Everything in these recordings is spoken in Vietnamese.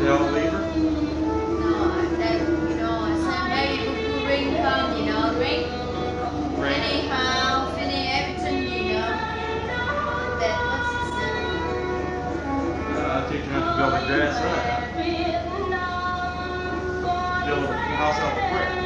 They'll leave her? No, that, you know, Sunday we bring come, you know, ring. Anyhow, finish everything, you know. That what's his name? I teach you how to build a grass hut. Build a house out of brick.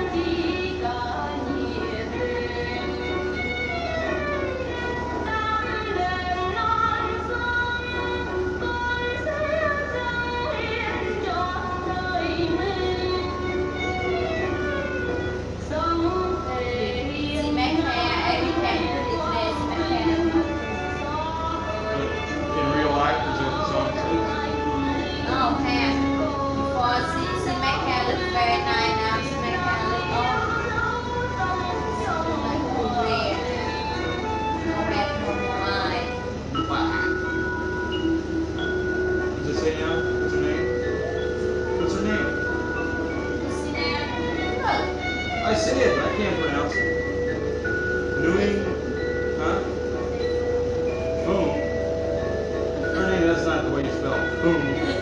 I see it, I can't pronounce it. Nui, huh? Boom. Her name, that's not the way you spell it. Boom.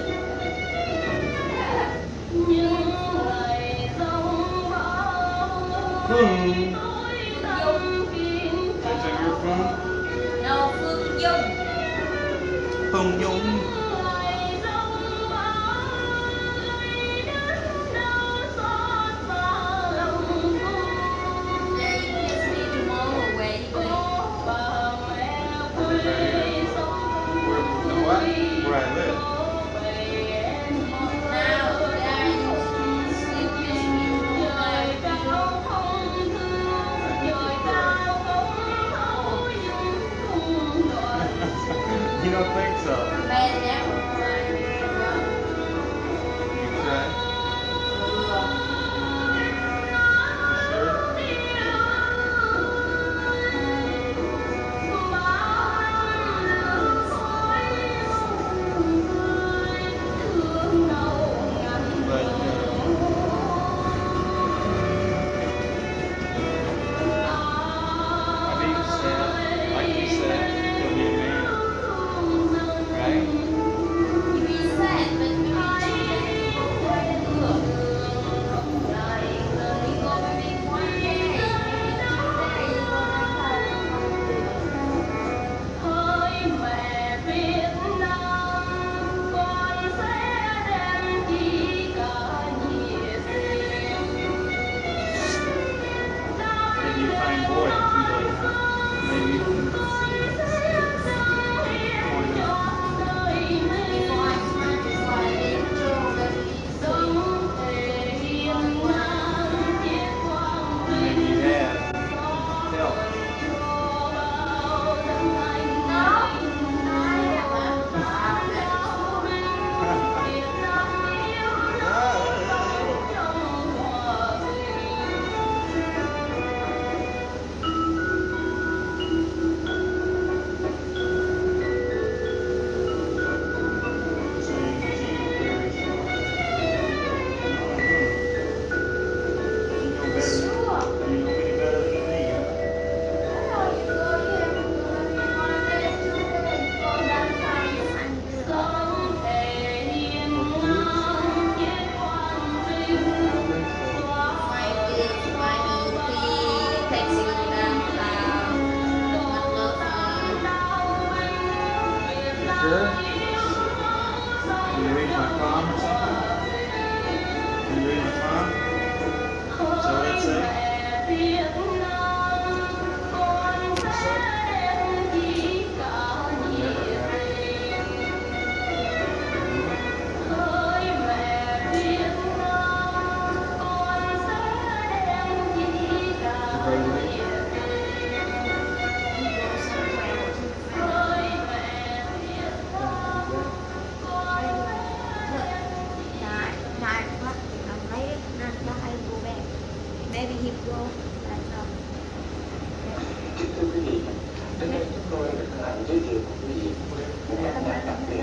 Boom. Is that your phone? No, Phương Dung. Phone Dung. Where I live. You don't think so? You try? You sure? Sure? Can you read my palm or something? Can you read my palm? Is that what it says? Maybe he will. Thưa quý vị, đến đây chúng tôi được hân hạnh giới thiệu quý vị một căn nhà đặc biệt.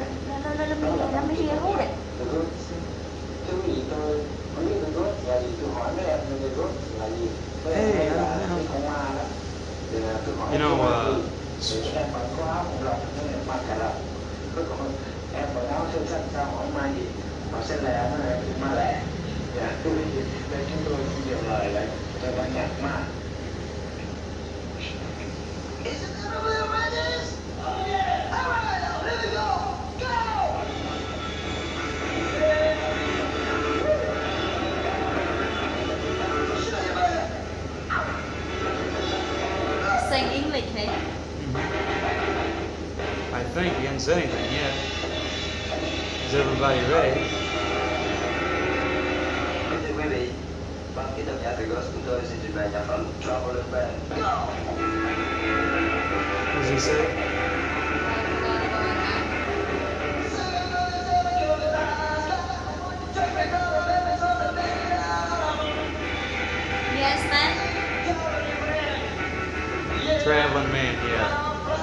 Thưa quý vị, tôi không biết người gốc là gì, tôi hỏi mấy em người gốc là gì. Hey, Cộng Hòa đó. Thì tôi hỏi em bạn có áo một lòng, em mang cả lòng. Cuối cùng em mặc áo xanh xanh sao hỏi mai gì? Họ sẽ lẻ nó là chữ ma lẻ. Dạ, đây chúng tôi không nhiều lời lại cho ban nhạc ma. Sing English, hey? I think he hasn't said anything yet. Is everybody ready? Thưa quý vị, ban kỹ thuật nhạc từ Ghost chúng tôi xin trình bày nhạc phẩm Traveling Band. What does he say? Yes, man. Traveling man, yeah.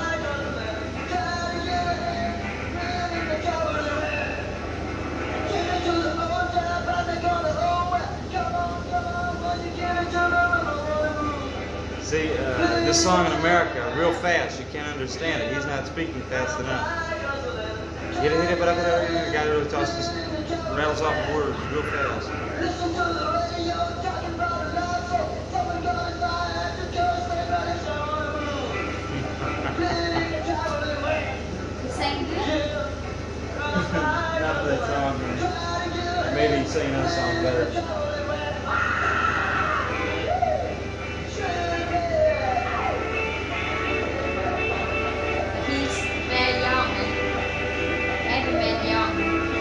See, this song in America, real fast, you can't understand it. He's not speaking fast enough. Hit it, but the guy really talks, just rattles off the words real fast. You sang good? Not for that song, man. Maybe he'd sing another song better. He's very young. Every man young.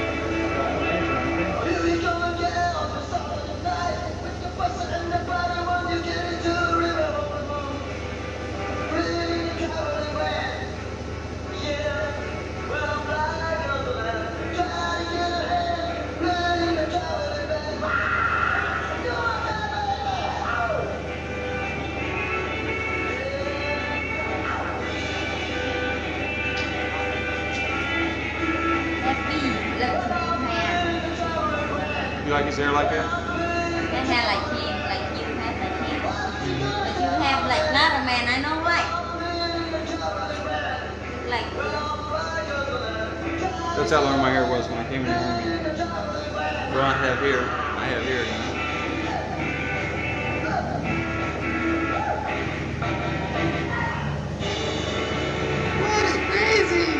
You like his hair like that? That hair like him, like you have like him. But you have like not a man, I know why. Like That's how long my hair was when I came in the army. Well, I have hair. I have hair, you know. What is crazy?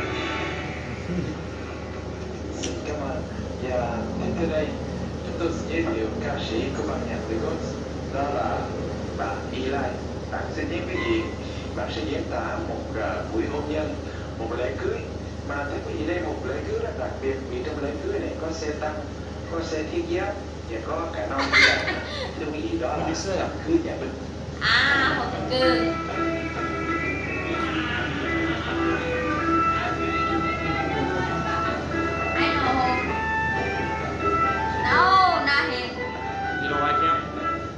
Cảm ơn. Và đến từ đây, chúng tôi sẽ giới thiệu ca sĩ của ban nhạc The Ghost. Đó là bạn Eli. Bạn sẽ viết cái gì? Bạn sẽ diễn tả một buổi hôn nhân, một lễ cưới. Mà thưa quý vị, đây một lễ cưới rất đặc biệt vì trong lễ cưới này có xe tăng, có xe thiết giáp và có cả non dạ. Thưa quý vị, đó là đám cưới nhà binh. hộp cư. I know him. No, not him. You don't like him?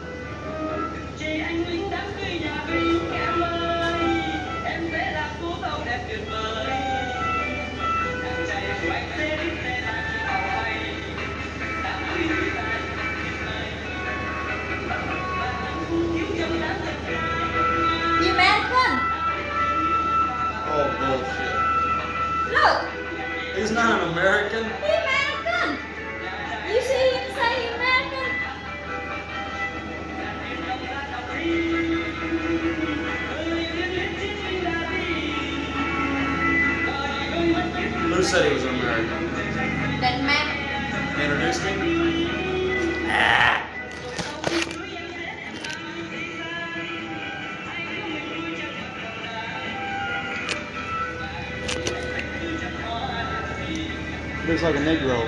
You American? Oh, bullshit. Look, He's not an American. he American. You see him say he American? Who said he was an American? That man. Introduced me? Ah. Looks like a Negro.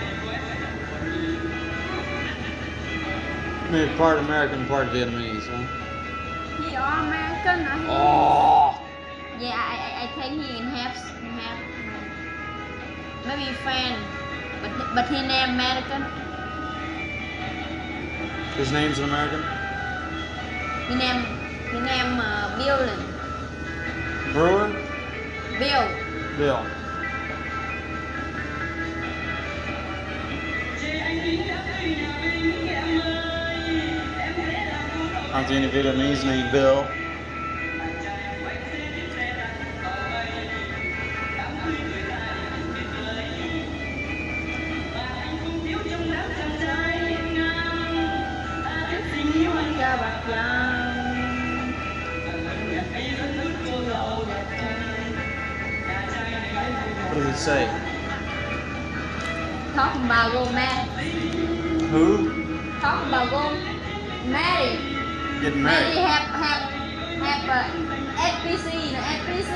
Maybe part American, part Vietnamese, huh? He are American, I Oh! Yeah, I think he in half. Maybe fan, but he name American. His name's an American? He name Bill. Brewer? Bill. Bill. Aren't there any Vietnamese named Bill? say? Talking about romance. Who? Talking about married. Getting Married married. have FPC, you know, FPC.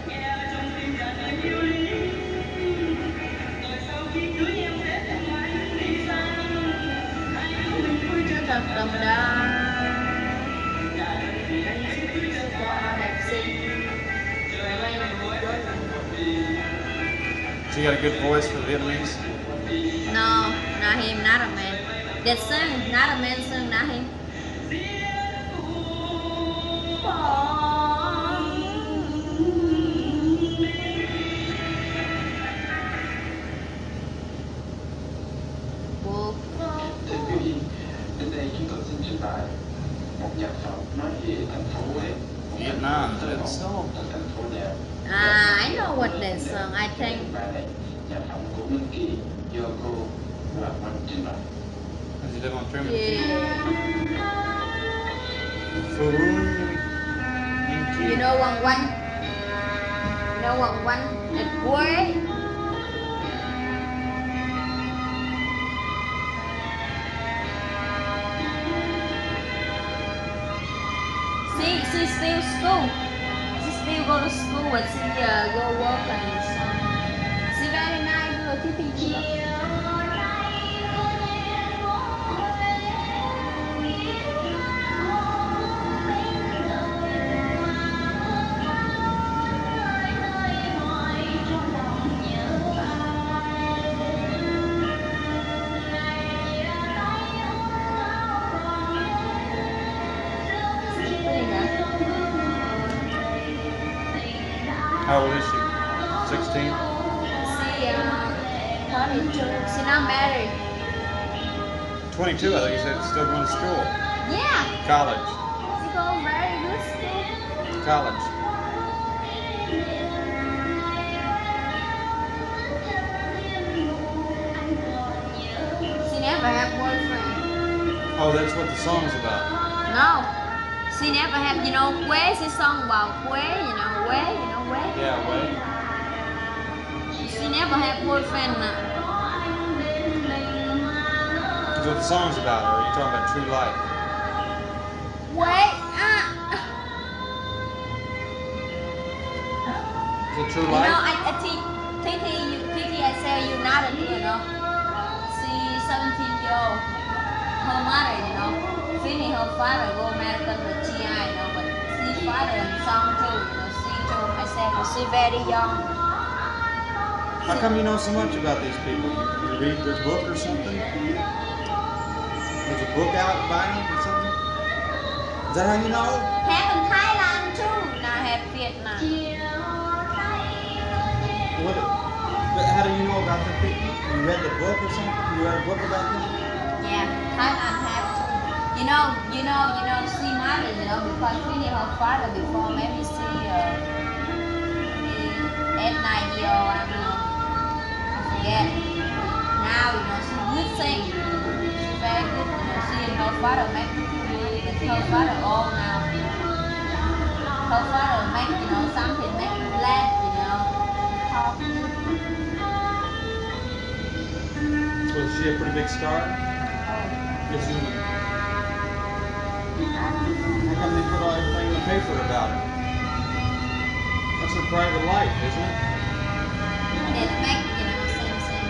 She got a good voice for Vietnamese. No, not him, not a man. That song, not a man song, not him. Thưa quý vị, đến đây chúng tôi xin trình bày một nhạc phẩm nói về thành phố Huế, một Vietnam, rất that's nổi so. tại thành phố này. I know what that song. I think. Nhạc phẩm của Minh Kỳ do cô Hoàng Oanh trình bày. Does he live on Truman? Yeah. Food. You know Wang Wan? You know Wang Wan at Quế? She still school. She still go to school, but she go work and so. She very nice girl, teaching. How old is she? 16? She 22. She not married. 22, I thought you said still going to school. Yeah. College. She go very good school. College. She never have boyfriend. Oh, that's what the song's about. No. She never have, you know, Quế, she song about Quế, you know, Quế, you know, Quế. Yeah, wait. She never have boyfriend. That's what the song's about, or are you talking about true life? Quế, Is it true You life? know, I Titi, I say you not a girl, you know. She 17-year-old. Her mother, you know, Finny, her father go American with GI, you know, but she father and son too, you know. She told myself, she very young. How come you know so much about these people? You read this book or something? There's a book out by them or something? Is that how you know? Have in Thailand too, now have Vietnam. But how do you know about the people? You read the book or something? You read a book about them? Yeah, Thailand have too. You know, she married, you know, because Finny, her father before, maybe she 8-9 years, I don't know. I forget. Now, you know, she's good thing. She's very good, you know. She and her father make good money, but her father old now. Her father make, you know, something make you laugh, you know. Talk. So is she a pretty big star? Yes, you know. How come they put all everything in the paper about her? That's her private life, isn't it? It make, you know, same.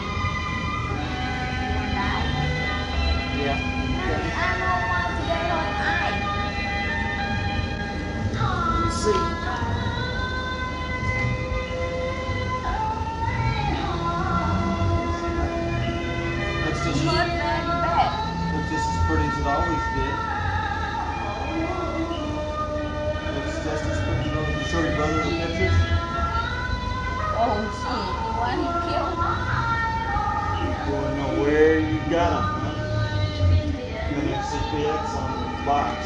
You wanna die? Yeah. I don't want to get on eye. Let's see. That's It just, hurt very bad. that's just as pretty as it always did. It's just as pretty. You show your brother the pictures? Oh shit, the one he killed? You want to know where you got them, huh? And then there's CPX on the box.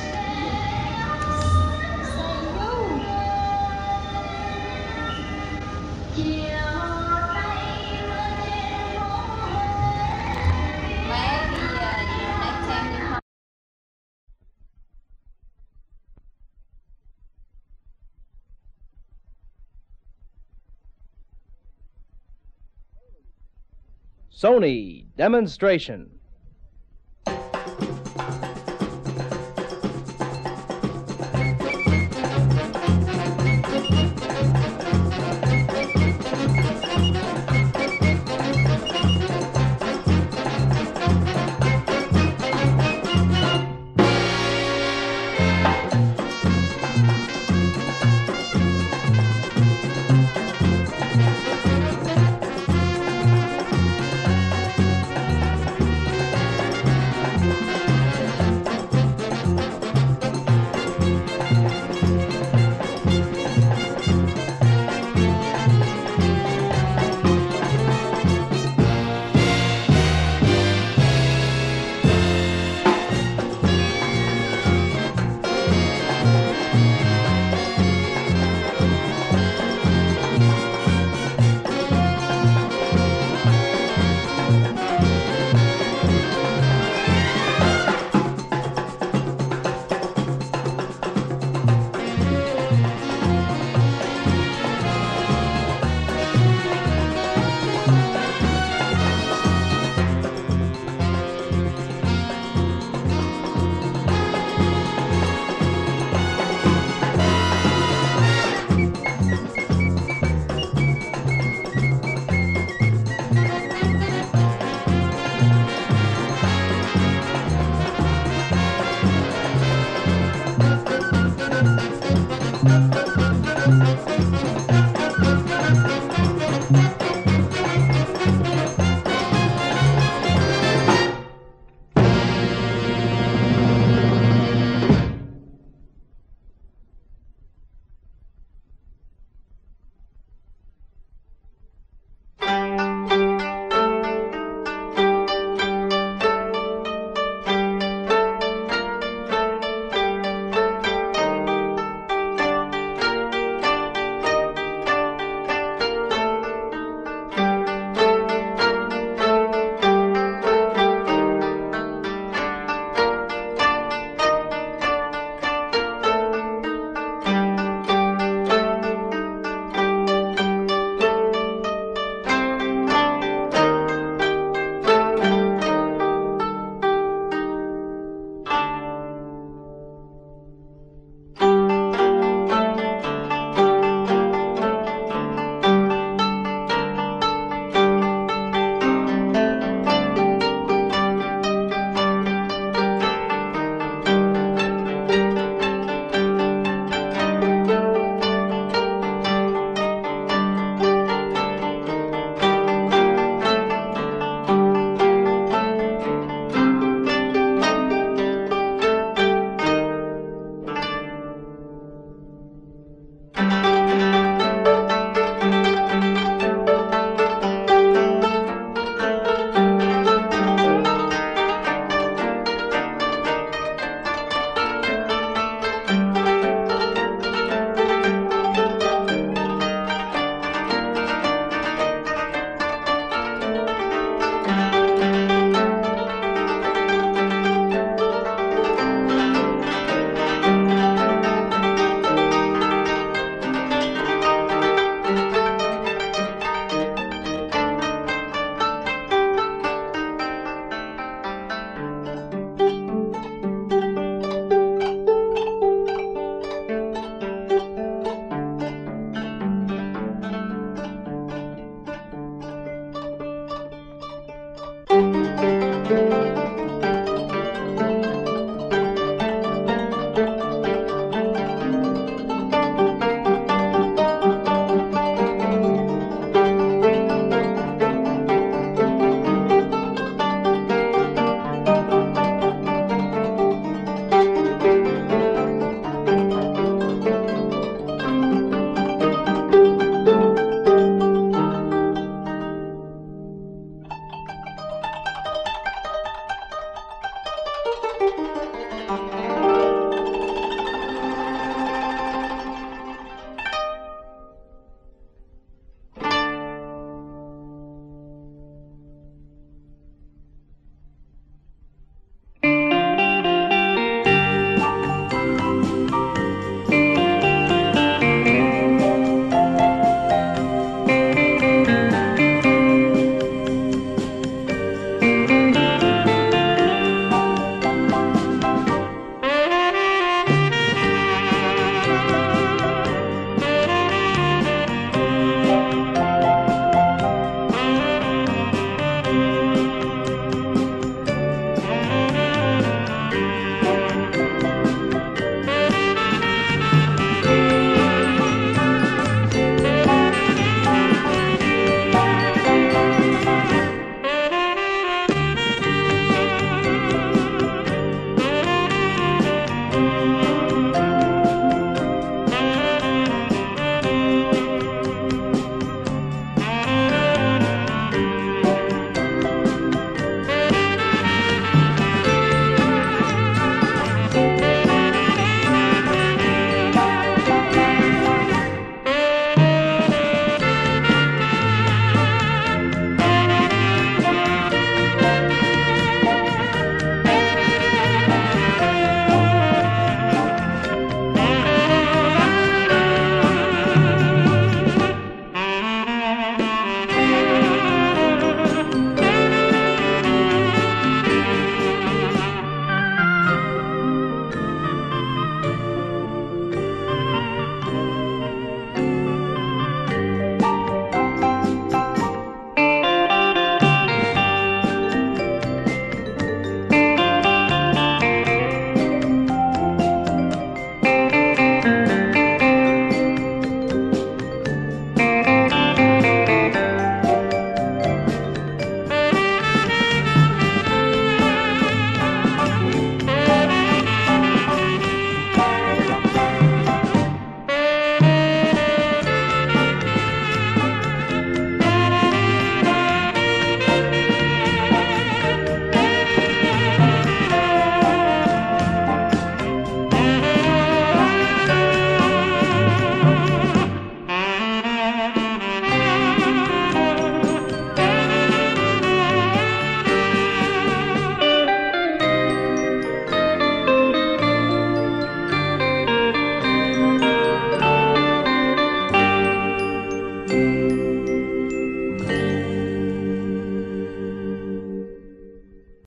Sony Demonstration.